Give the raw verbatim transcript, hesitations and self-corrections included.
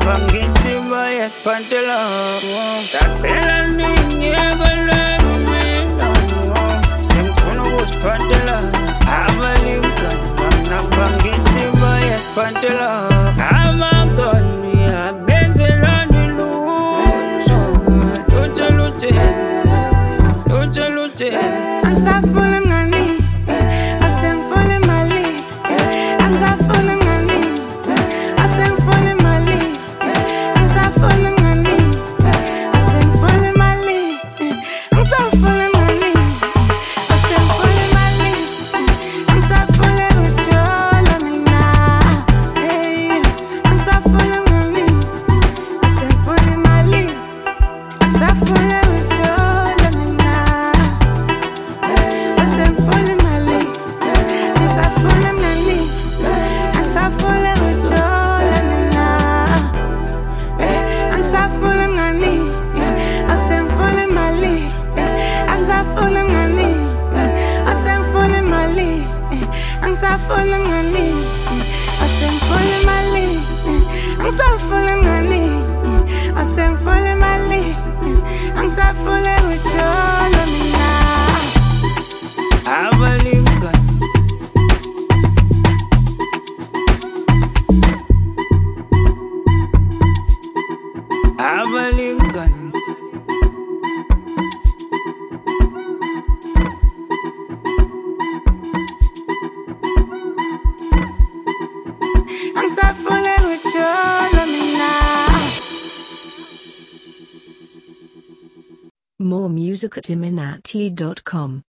Bangiti bias pantela. Sapela ninyego lwemina. Simfuna ukuthi pantela. Abalinga bana bangiti bias pantela. Amagoni abenzelani lutho. Lutho lutho. Lutho lutho. Asafuna ngani. Asemfuna mali. Asafuna ngani. Asemfuna mali. Asafuna ngani. Asemfuna mali. Asafuna mali. Asemfuna mali. Asafuna ujola mina. Hey, asafuna ngani. Asemfuna mali. Asafuna ujola mina. Asemfuna mali. Asafuna mali. Asafuna ujola mina. Asafuna ngani. Asemfuna mali. Asafuna ngani. Asemfuna mali. Asafuna ngani. Asemfuna mali. Asafuna ngani. Asemfuna mali. Asafuna ujola mina. Abalinga. Abalinga. Asafuna ujola mina. More music at iminati dot com.